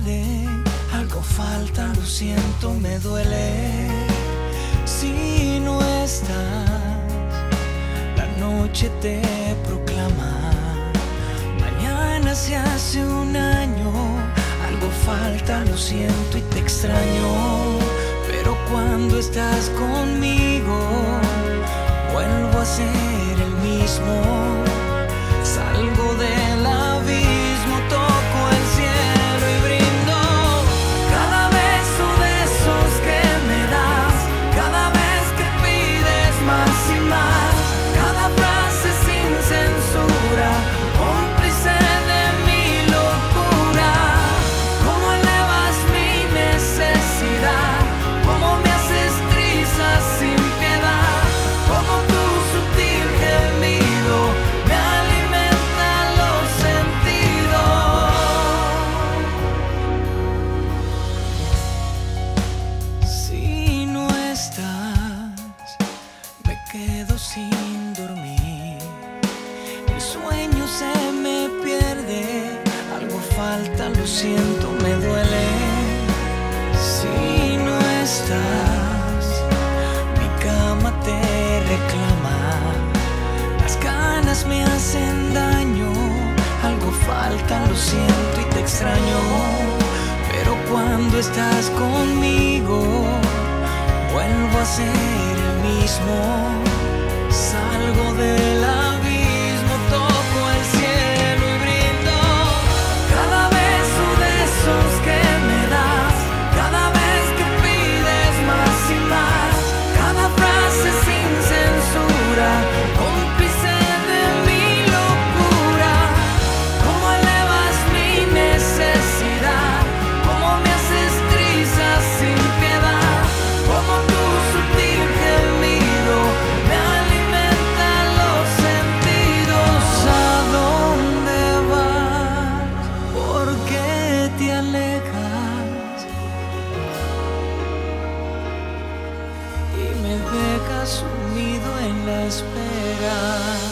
pierde, algo falta, lo siento, me duele. Si no estás, la noche te proclama. Mañana se hace un año, algo falta, lo siento y te extraño. Pero cuando estás conmigo, vuelvo a ser el mismo. Salgo del abismo, toco el cielo y brindo. Cada beso de esos que me das, cada vez que pides más y más, cada frase sin censura, cómplice de mi locura. Cómo elevas mi necesidad, cómo me haces trizas sin piedad, cómo tu sutil gemido me alimenta los sentidos. Si no estás, me quedo sin dormir. El sueño se me pierde, algo falta, lo siento, me duele. Si no estás, mi cama te reclama. Las ganas me hacen daño, algo falta, lo siento y te extraño. Pero cuando estás conmigo, vuelvo a ser el mismo. Salgo del abismo, toco el cielo y brindo. Cada beso de esos que me das, cada vez que pides más y más, cada frase sin censura, cómplice de mi locura. Cómo elevas mi necesidad, cómo me haces trizas sin piedad, cómo tu sutil gemido me alimenta los sentidos. ¿A dónde vas? ¿Por qué te alejas? Y me dejas sumido en la espera.